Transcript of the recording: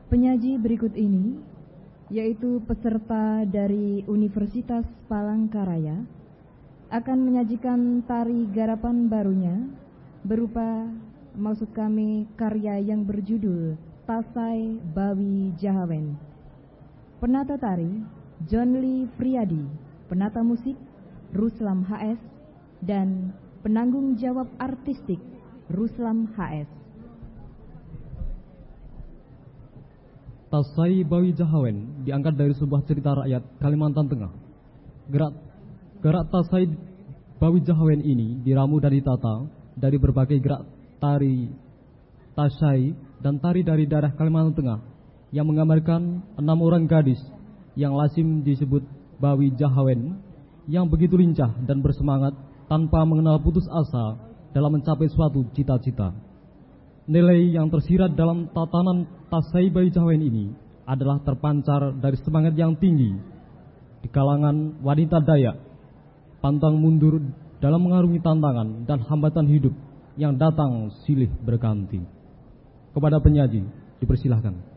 Penyaji berikut ini, yaitu peserta dari Universitas Palangkaraya, akan menyajikan tari garapan barunya berupa, maksud kami, karya yang berjudul Tasai Bawi Jahawen. Penata tari John Lee Friadi, penata musik Ruslam HS, dan penanggung jawab artistik Ruslam HS. Tasai Bawi Jahawen diangkat dari sebuah cerita rakyat Kalimantan Tengah. Gerak Tasai Bawi Jahawen ini diramu dan ditata dari berbagai gerak tari Tasai dan tari dari daerah Kalimantan Tengah yang menggambarkan 6 orang gadis yang lazim disebut Bawi Jahawen yang begitu lincah dan bersemangat tanpa mengenal putus asa dalam mencapai suatu cita-cita. Nilai yang tersirat dalam tatanan Tasai Bawi Jahawen ini adalah terpancar dari semangat yang tinggi di kalangan wanita Dayak, pantang mundur dalam mengarungi tantangan dan hambatan hidup yang datang silih berganti. Kepada penyaji, dipersilahkan.